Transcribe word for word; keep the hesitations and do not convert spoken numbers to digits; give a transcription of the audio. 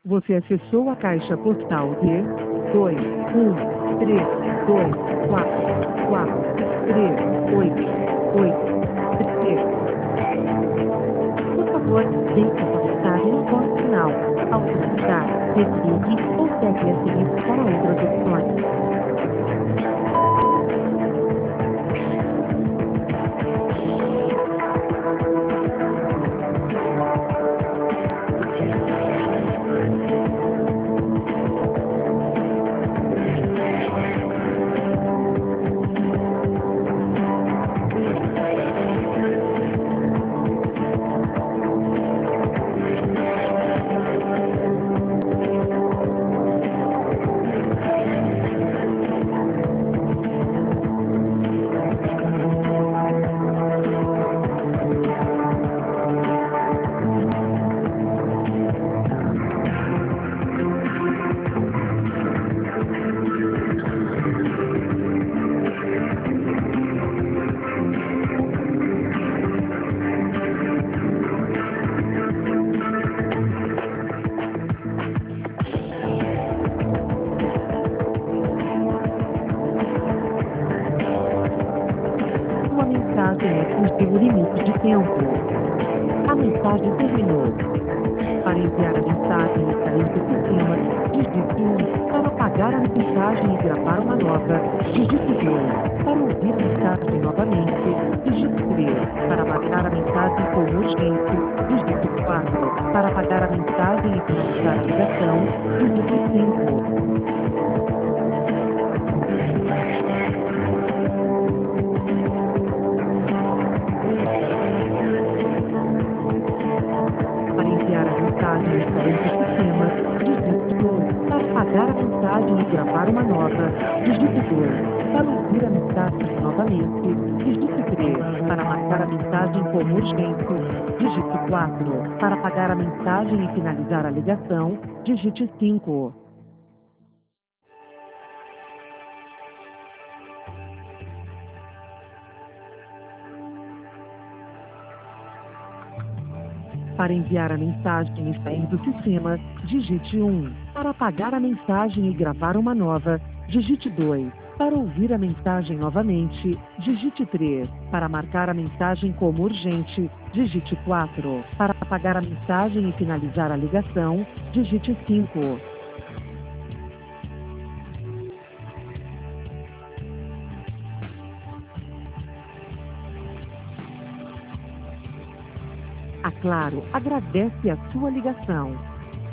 Você acessou a caixa postal de dois um três dois quatro quatro três oito oito três. Por favor, deixe sua mensagem no ponto final. Ao finalizar, desligue ou segue a seguir para outras opções. Sua mensagem atingiu o limite de tempo. A mensagem terminou. Para enviar a mensagem e sair do sistema, digite um. Para apagar a mensagem e gravar uma nova, digite dois. Para ouvir a mensagem novamente, digite três. Para marcar a mensagem como urgente, digite quatro. Para apagar a mensagem e finalizar a ligação, digite cinco. Para enviar a mensagem e sair do sistema, digite um. Para apagar a mensagem e gravar uma nova, digite dois. Para ouvir a mensagem novamente, digite três. Para marcar a mensagem como urgente, digite quatro. Para apagar a mensagem e finalizar a ligação, digite cinco. Para enviar a mensagem e sair do sistema, digite um. Para apagar a mensagem e gravar uma nova, digite dois. Para ouvir a mensagem novamente, digite três. Para marcar a mensagem como urgente, digite quatro. Para apagar a mensagem e finalizar a ligação, digite cinco. A Claro agradece a sua ligação.